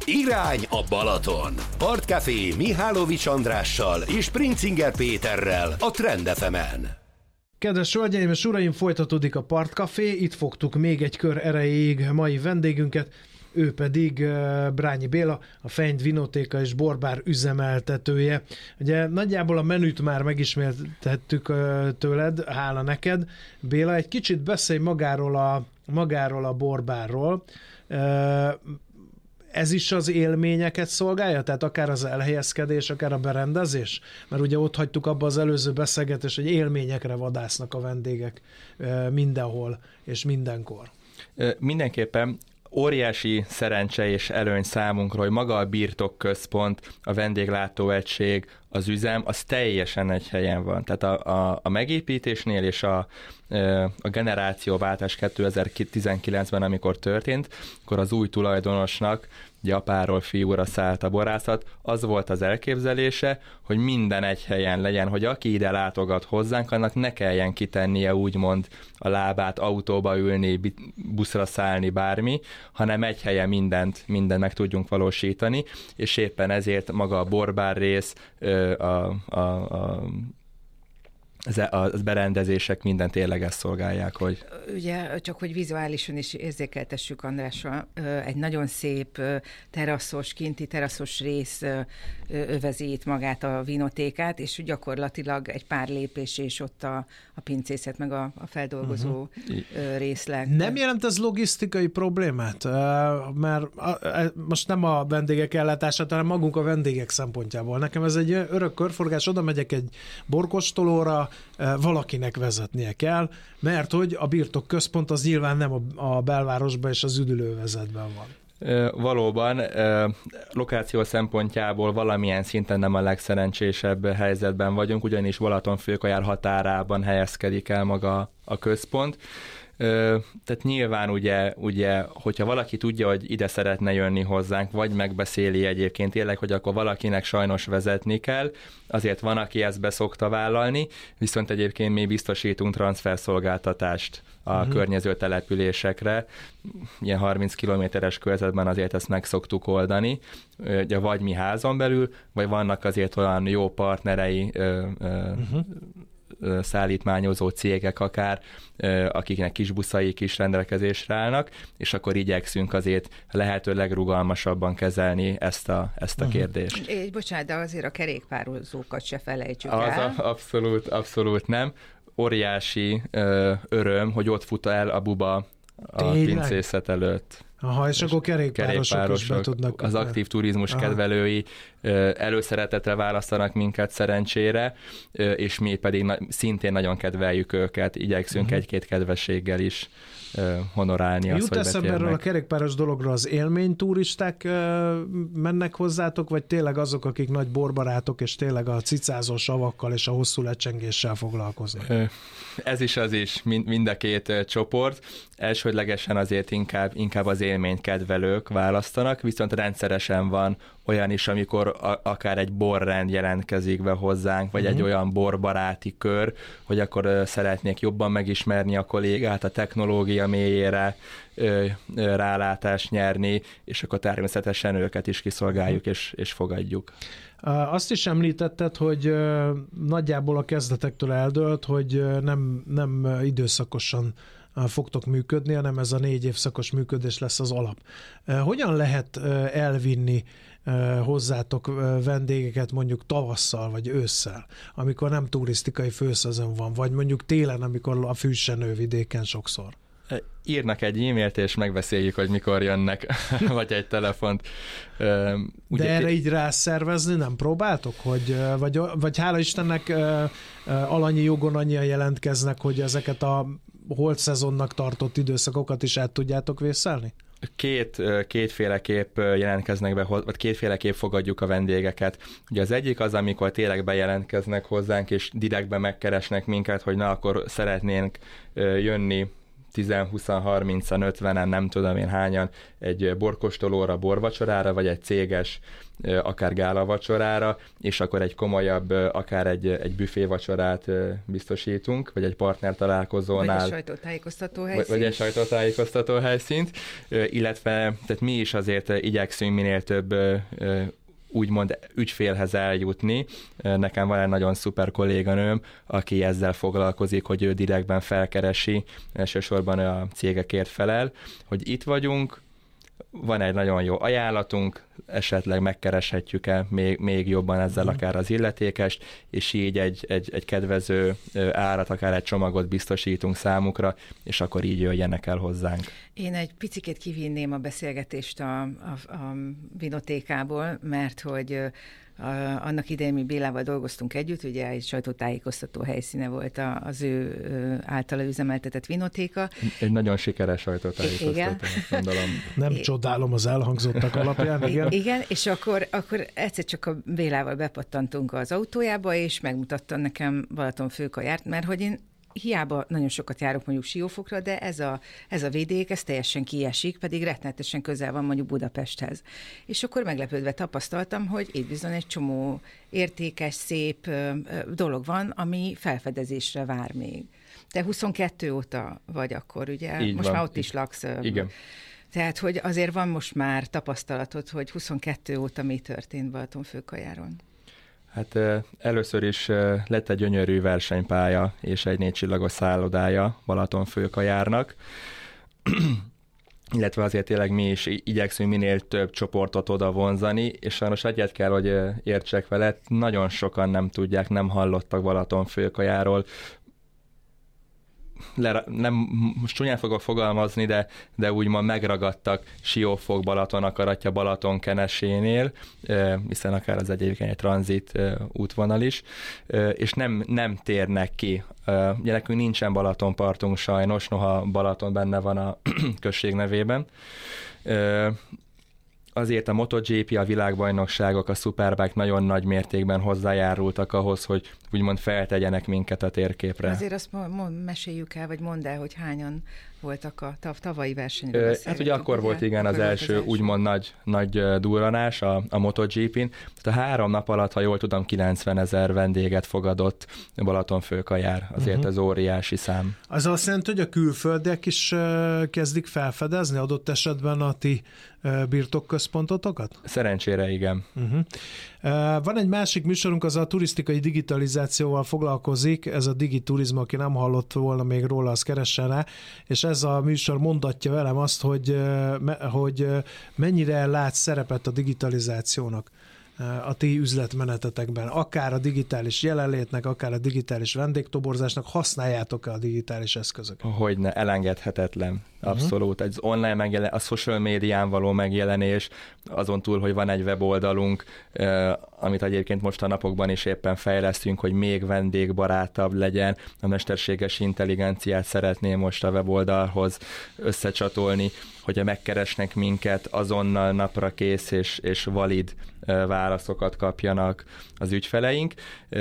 Irány a Balaton. Partcafé Mihálovics Andrással és Princinger Péterrel a Trend FM-en. Kedves hölgyeim és uraim, folytatódik a Partcafé, itt fogtuk még egy kör erejéig mai vendégünket, ő pedig Brányi Béla, a Fenyt Vinotéka és Borbár üzemeltetője. Ugye nagyjából a menüt már megismertettük tőled, hála neked. Béla, egy kicsit beszélj magáról a Borbárról. Ez is az élményeket szolgálja? Tehát akár az elhelyezkedés, akár a berendezés? Mert ugye ott hagytuk abba az előző beszélgetést, hogy élményekre vadásznak a vendégek mindenhol és mindenkor. Mindenképpen óriási szerencse és előny számunkra, hogy maga a birtokközpont, a vendéglátóegység, az üzem, az teljesen egy helyen van. Tehát a megépítésnél és a generációváltás 2019-ben, amikor történt, akkor az új tulajdonosnak, ugye apáról fiúra szállt a borászat, az volt az elképzelése, hogy minden egy helyen legyen, hogy aki ide látogat hozzánk, annak ne kelljen kitennie úgymond a lábát, autóba ülni, buszra szállni, bármi, hanem egy helyen mindent meg tudjunk valósítani, és éppen ezért maga a borbár rész, a berendezések minden tényleg ezt szolgálják, hogy... Ugye, csak hogy vizuálisan is érzékeltessük Andrással, egy nagyon szép kinti teraszos rész övezi itt magát a vinotékát, és gyakorlatilag egy pár lépés, és ott a pincészet, meg a feldolgozó részleg. Nem jelent ez logisztikai problémát? Mert most nem a vendégek ellátását, hanem magunk a vendégek szempontjából. Nekem ez egy örök körforgás, oda megyek egy borkostolóra, valakinek vezetnie kell, mert hogy a birtokközpont az nyilván nem a belvárosban és az üdülővezetben van. Valóban, lokáció szempontjából valamilyen szinten nem a legszerencsésebb helyzetben vagyunk, ugyanis Balatonfőkajár határában helyezkedik el maga a központ. Tehát nyilván ugye, hogyha valaki tudja, hogy ide szeretne jönni hozzánk, vagy megbeszéli egyébként tényleg, hogy akkor valakinek sajnos vezetni kell, azért van, aki ezt be szokta vállalni, viszont egyébként mi biztosítunk transferszolgáltatást a környező településekre. Ilyen 30 kilométeres körzetben azért ezt meg szoktuk oldani, ugye vagy mi házon belül, vagy vannak azért olyan jó partnerei, szállítmányozó cégek akár, akiknek kis buszaik is rendelkezésre állnak, és akkor igyekszünk azért lehető legrugalmasabban kezelni ezt a kérdést. Bocsánat, de azért a kerékpározókat se felejtsük el. Abszolút nem. Óriási öröm, hogy ott fut el a buba a pincészet előtt. Aha, és akkor kerékpárosok tudnak. Az aktív turizmus kedvelői előszeretetre választanak minket szerencsére, és mi pedig szintén nagyon kedveljük őket, igyekszünk egy-két kedvességgel is honorálni azt, Jut eszembe erről a kerékpáros dologról, az élményturisták mennek hozzátok, vagy tényleg azok, akik nagy borbarátok, és tényleg a cicázó savakkal és a hosszú lecsengéssel foglalkoznak? Ez is az is, mind a két csoport. Elsődlegesen azért inkább az élménykedvelők választanak, viszont rendszeresen van olyan is, amikor akár egy borrend jelentkezik be hozzánk, vagy egy olyan borbaráti kör, hogy akkor szeretnék jobban megismerni a kollégát, a technológia mélyére rálátást nyerni, és akkor természetesen őket is kiszolgáljuk és fogadjuk. Azt is említetted, hogy nagyjából a kezdetektől eldőlt, hogy nem időszakosan fogtok működni, hanem ez a 4 évszakos működés lesz az alap. Hogyan lehet elvinni hozzátok vendégeket mondjuk tavasszal vagy ősszel, amikor nem turisztikai főszezon van, vagy mondjuk télen, amikor a fűsenő vidéken sokszor? Írnak egy e-mailt, és megbeszéljük, hogy mikor jönnek, vagy egy telefont. De erre így rászervezni nem próbáltok? Vagy hála Istennek alanyi jogon annyian jelentkeznek, hogy ezeket a holt szezonnak tartott időszakokat is át tudjátok vészelni? Kétféleképp jelentkeznek be, vagy kétféleképp fogadjuk a vendégeket. Ugye az egyik az, amikor tényleg bejelentkeznek hozzánk, és direktben megkeresnek minket, hogy na, akkor szeretnénk jönni 10-20-30-an, 50-en, nem tudom én hányan, egy borkóstolóra, borvacsorára, vagy egy céges, akár gálavacsorára, és akkor egy komolyabb, akár egy büfévacsorát biztosítunk, vagy egy partner találkozónál. Vagy egy sajtótájékoztató helyszínt. Vagy egy sajtótájékoztató helyszínt, illetve tehát mi is azért igyekszünk minél több úgymond ügyfélhez eljutni. Nekem van egy nagyon szuper kolléganőm, aki ezzel foglalkozik, hogy ő direktben felkeresi, elsősorban a cégekért felel, hogy itt vagyunk, van egy nagyon jó ajánlatunk, esetleg megkereshetjük-e még jobban ezzel akár az illetékest, és így egy kedvező árat, akár egy csomagot biztosítunk számukra, és akkor így jöjjenek el hozzánk. Én egy picikét kivinném a beszélgetést a vinotékából, mert hogy annak idején mi Bélával dolgoztunk együtt, ugye egy sajtótájékoztató helyszíne volt az ő általa üzemeltetett vinotéka. Egy nagyon sikeres sajtótájékoztató, gondolom. Nem csodálom az elhangzottak alapján, igen. Igen, és akkor egyszer csak a Bélával bepattantunk az autójába, és megmutatta nekem Balatonfőkajárt, mert hogy én hiába nagyon sokat járok mondjuk Siófokra, de ez a vidék, ez teljesen kiesik, pedig rettenetesen közel van mondjuk Budapesthez. És akkor meglepődve tapasztaltam, hogy itt bizony egy csomó értékes, szép dolog van, ami felfedezésre vár még. Te 22 óta vagy akkor, ugye? Így most van. már ott is laksz. Igen. Tehát, hogy azért van most már tapasztalatod, hogy 22 óta mi történt Balatonfőkajáron. Hát először is lett egy gyönyörű versenypálya és egy 4 csillagos szállodája Balatonfőkajárnak, illetve azért tényleg mi is igyekszünk minél több csoportot oda vonzani, és sajnos egyet kell, hogy értsek vele, nagyon sokan nem tudják, nem hallottak Balatonfőkajáról. Most csúnyán fogok fogalmazni, de úgymond megragadtak Siófok, Balatonakaratja, Balatonkenesénél, hiszen akár az egyébként egy tranzit útvonal is, és nem térnek ki. Ugye nekünk nincsen Balatonpartunk sajnos, noha Balaton benne van a község nevében. Azért a MotoGP, a világbajnokságok, a Superbike nagyon nagy mértékben hozzájárultak ahhoz, hogy úgymond feltegyenek minket a térképre. Azért azt meséljük el, vagy mondd el, hogy hányan voltak a tavalyi versenyről. Hát ugye akkor volt igen az első úgymond nagy durranás a MotoGP-n. Tehát a 3 nap alatt, ha jól tudom, 90 000 vendéget fogadott Balatonfőkajár. Azért ez óriási szám. Az azt jelenti, hogy a külföldiek is kezdik felfedezni adott esetben a ti birtokközpontotokat? Szerencsére igen. Van egy másik műsorunk, az a turisztikai digitalizációval foglalkozik, ez a Digiturizm, aki nem hallott volna még róla, az keressen rá, és ez a műsor mondatja velem azt, hogy mennyire lát szerepet a digitalizációnak a ti üzletmenetetekben, akár a digitális jelenlétnek, akár a digitális vendégtoborzásnak, használjátok-e a digitális eszközöket? Hogyne, elengedhetetlen. Abszolút. Az online a social médián való megjelenés, azon túl, hogy van egy weboldalunk, amit egyébként most a napokban is éppen fejlesztünk, hogy még vendégbarátabb legyen. A mesterséges intelligenciát szeretném most a weboldalhoz összecsatolni, hogyha megkeresnek minket, azonnal napra kész és valid válaszokat kapjanak az ügyfeleink,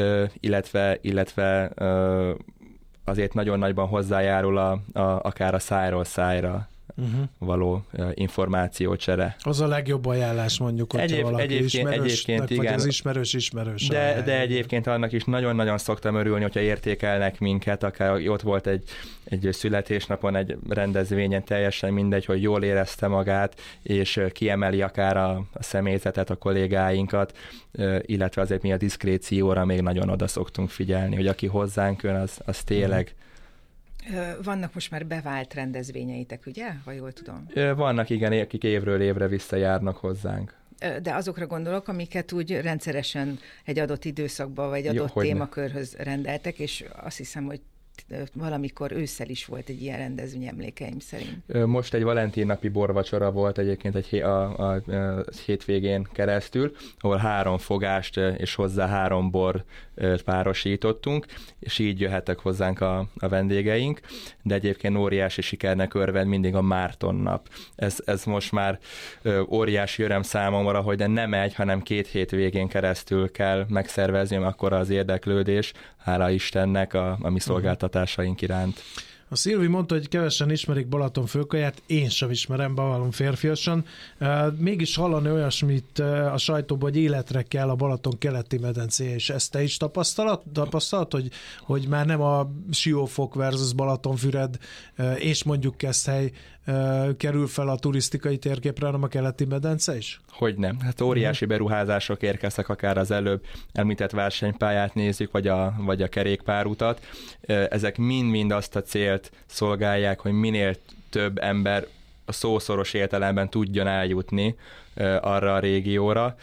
illetve azért nagyon nagyban hozzájárul akár a szájról szájra való információcsere. Az a legjobb ajánlás mondjuk, hogyha valaki ismerősnek, vagy az ismerős. De egyébként annak is nagyon-nagyon szoktam örülni, hogyha értékelnek minket, akár ott volt egy születésnapon, egy rendezvényen, teljesen mindegy, hogy jól érezte magát, és kiemeli akár a személyzetet, a kollégáinkat, illetve azért mi a diszkrécióra még nagyon oda szoktunk figyelni, hogy aki hozzánk jön, az tényleg. Vannak most már bevált rendezvényeitek, ugye? Ha jól tudom. Vannak, igen, akik évről évre visszajárnak hozzánk. De azokra gondolok, amiket úgy rendszeresen egy adott időszakban, vagy adott témakörhöz rendeltek, és azt hiszem, hogy valamikor ősszel is volt egy ilyen rendezvény, emlékeim szerint. Most egy Valentin napi borvacsora volt egyébként a hétvégén keresztül, ahol 3 fogást és hozzá 3 bor párosítottunk, és így jöhettek hozzánk a vendégeink, de egyébként óriási sikernek örvend mindig a Márton nap. Ez most már óriási öröm számomra, hogy de nem egy, hanem 2 hétvégén keresztül kell megszervezni, akkora az érdeklődés, hála Istennek a mi szolgáltatásaink iránt. A Szilvi mondta, hogy kevesen ismerik Balatonfülkaját, én sem ismerem, bevallom férfiasan. Mégis hallani olyasmit a sajtóban, hogy életre kell a Balaton keleti medencéje, és ezt te is tapasztalat, hogy már nem a Siófok versus Balatonfüred és mondjuk Keszthely kerül fel a turisztikai térképre, hanem a keleti medence is? Hogy nem. Hát óriási beruházások érkeztek, akár az előbb említett versenypályát nézzük, vagy a kerékpárutat. Ezek mind-mind azt a célt szolgálják, hogy minél több ember a szószoros értelemben tudjon eljutni arra a régióra,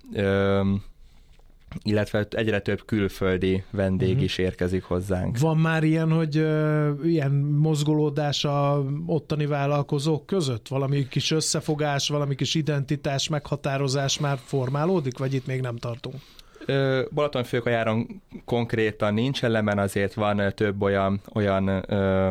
illetve egyre több külföldi vendég is érkezik hozzánk. Van már ilyen, hogy ilyen mozgolódás a ottani vállalkozók között? Valami kis összefogás, valami kis identitás, meghatározás már formálódik, vagy itt még nem tartunk? Balatonfülkajáron konkrétan nincs ellenben, azért van több olyan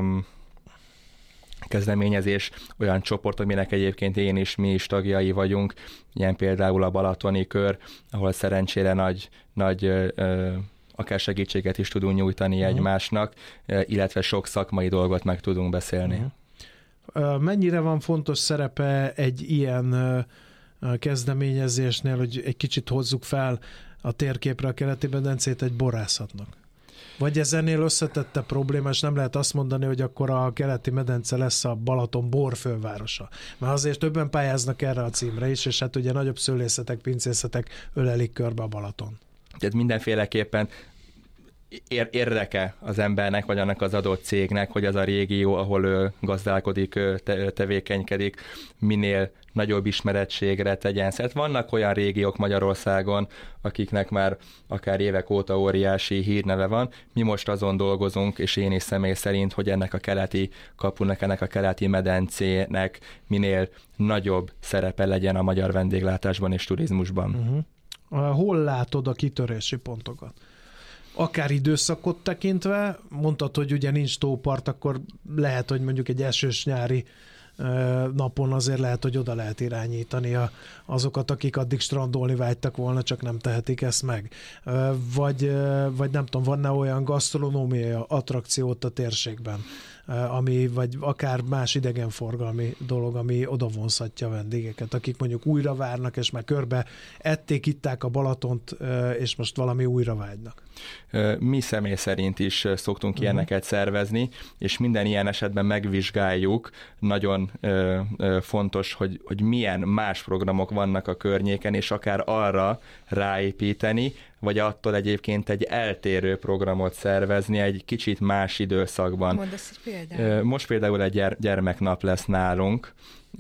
kezdeményezés, olyan csoport, aminek egyébként én is, mi is tagjai vagyunk, ilyen például a Balatoni Kör, ahol szerencsére nagy akár segítséget is tudunk nyújtani egymásnak, illetve sok szakmai dolgot meg tudunk beszélni. Mennyire van fontos szerepe egy ilyen kezdeményezésnél, hogy egy kicsit hozzuk fel a térképre a keleti-medencét egy borászatnak? Vagy ez ennél összetette probléma, és nem lehet azt mondani, hogy akkor a keleti medence lesz a Balaton borfővárosa. Mert azért többen pályáznak erre a címre is, és hát ugye nagyobb szőlészetek, pincészetek ölelik körbe a Balaton. Tehát mindenféleképpen érdeke az embernek, vagy annak az adott cégnek, hogy az a régió, ahol ő gazdálkodik, tevékenykedik, minél nagyobb ismerettségre tegyen. Szóval vannak olyan régiók Magyarországon, akiknek már akár évek óta óriási hírneve van. Mi most azon dolgozunk, és én is személy szerint, hogy ennek a keleti kapunak, ennek a keleti medencének minél nagyobb szerepe legyen a magyar vendéglátásban és turizmusban. Hol látod a kitörési pontokat? Akár időszakot tekintve, mondtad, hogy ugye nincs tópart, akkor lehet, hogy mondjuk egy esős nyári napon azért lehet, hogy oda lehet irányítani azokat, akik addig strandolni vágytak volna, csak nem tehetik ezt meg. Vagy nem tudom, van-e olyan gasztronómiai attrakciót a térségben, ami, vagy akár más idegenforgalmi dolog, ami oda vonzhatja a vendégeket, akik mondjuk újra várnak, és már körbe ették, itták a Balatont, és most valami újra vágynak. Mi személy szerint is szoktunk ilyeneket szervezni, és minden ilyen esetben megvizsgáljuk. Nagyon fontos, hogy milyen más programok vannak a környéken, és akár arra ráépíteni, vagy attól egyébként egy eltérő programot szervezni egy kicsit más időszakban. Mondasz egy példát? Most például egy gyermeknap lesz nálunk,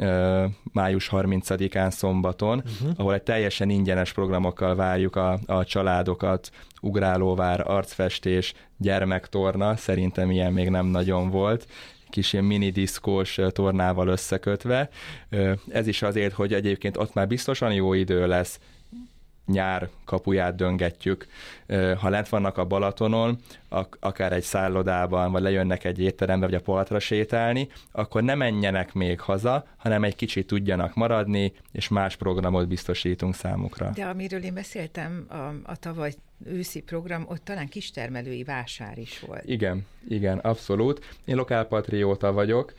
május 30-án szombaton, ahol egy teljesen ingyenes programokkal várjuk a családokat, ugrálóvár, arcfestés, gyermektorna, szerintem ilyen még nem nagyon volt, kis ilyen mini diszkós tornával összekötve. Ez is azért, hogy egyébként ott már biztosan jó idő lesz, nyár kapuját döngetjük. Ha lent vannak a Balatonon, akár egy szállodában, vagy lejönnek egy étterembe, vagy a partra sétálni, akkor ne menjenek még haza, hanem egy kicsit tudjanak maradni, és más programot biztosítunk számukra. De amiről én beszéltem, a tavaly őszi program, ott talán kistermelői vásár is volt. Igen, abszolút. Én lokálpatrióta vagyok,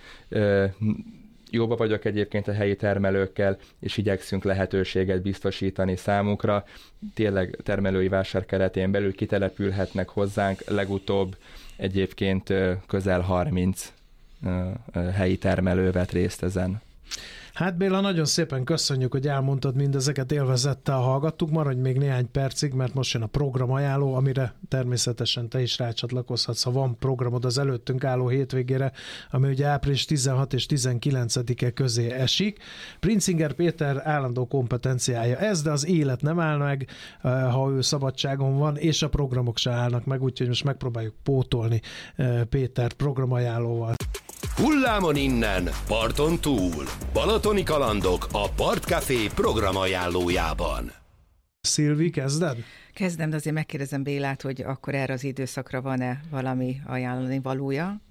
jóba vagyok egyébként a helyi termelőkkel, és igyekszünk lehetőséget biztosítani számukra. Tényleg termelői vásár keretén belül kitelepülhetnek hozzánk. Legutóbb egyébként közel 30 helyi termelő vett részt ezen. Hát Béla, nagyon szépen köszönjük, hogy elmondtad mindezeket, élvezettel hallgattuk. Maradj még néhány percig, mert most jön a programajánló, amire természetesen te is rácsatlakozhatsz, ha van programod az előttünk álló hétvégére, ami ugye április 16 és 19-e közé esik. Princinger Péter állandó kompetenciája ez, de az élet nem áll meg, ha ő szabadságon van, és a programok se állnak meg, úgyhogy most megpróbáljuk pótolni Pétert programajánlóval. Hullámon innen, parton túl. Balatoni kalandok a Partcafé programajánlójában. Szilvi, kezded? Kezdem, de azért megkérdezem Bélát, hogy akkor erre az időszakra van-e valami ajánlani valója?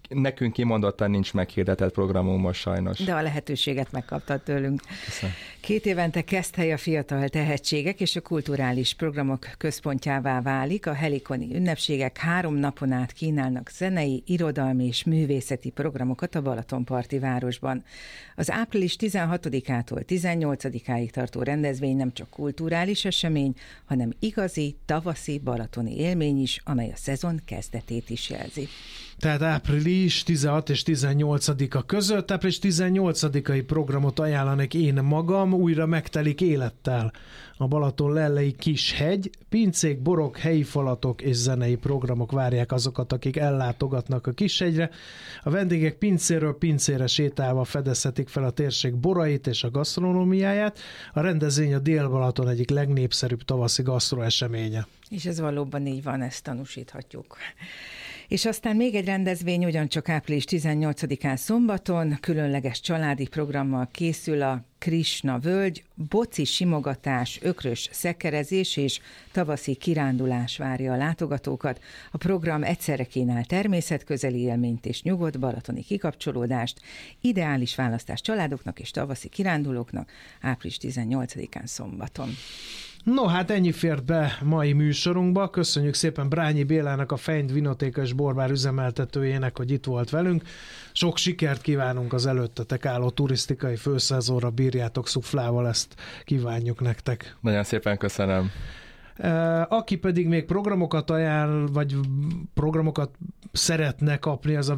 nekünk kimondottan nincs meghirdetett programunk most sajnos. De a lehetőséget megkaptad tőlünk. Köszönöm. 2 évente Keszthely a fiatal tehetségek és a kulturális programok központjává válik. A helikoni ünnepségek 3 napon át kínálnak zenei, irodalmi és művészeti programokat a Balatonparti városban. Az április 16-ától 18-áig tartó rendezvény nem csak kulturális esemény, hanem igazi tavaszi balatoni élmény is, amely a szezon kezdetét is jelzi. Tehát április 16 és 18-a között, április 18-ai programot ajánlanék én magam, újra megtelik élettel. A Balaton lellei Kishegy, pincék, borok, helyi falatok és zenei programok várják azokat, akik ellátogatnak a Kishegyre. A vendégek pincéről pincére sétálva fedezhetik fel a térség borait és a gasztronómiáját. A rendezvény a Dél-Balaton egyik legnépszerűbb tavaszi gasztroeseménye. És ez valóban így van, ezt tanúsíthatjuk. És aztán még egy rendezvény ugyancsak április 18-án szombaton, különleges családi programmal készül a Krishna völgy, boci simogatás, ökrös szekkerezés és tavaszi kirándulás várja a látogatókat. A program egyszerre kínál természetközeli élményt és nyugodt balatoni kikapcsolódást, ideális választás családoknak és tavaszi kirándulóknak április 18-án szombaton. No, hát ennyi fért be mai műsorunkba. Köszönjük szépen Brányi Bélának, a Feind Vinotéka és Borbár üzemeltetőjének, hogy itt volt velünk. Sok sikert kívánunk az előttetek álló turisztikai főszezonra, bírjátok szuflával, ezt kívánjuk nektek. Nagyon szépen köszönöm. Aki pedig még programokat ajánl, vagy programokat szeretne kapni, az a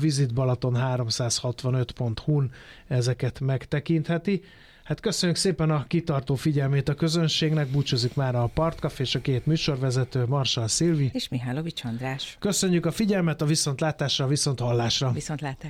visitbalaton365.hu-n ezeket megtekintheti. Hát köszönjük szépen a kitartó figyelmét a közönségnek, búcsúzik már a Partcafé és a 2 műsorvezető, Marsal Szilvi és Mihálovics András. Köszönjük a figyelmet, a viszontlátásra, viszonthallásra. Viszontlátásra.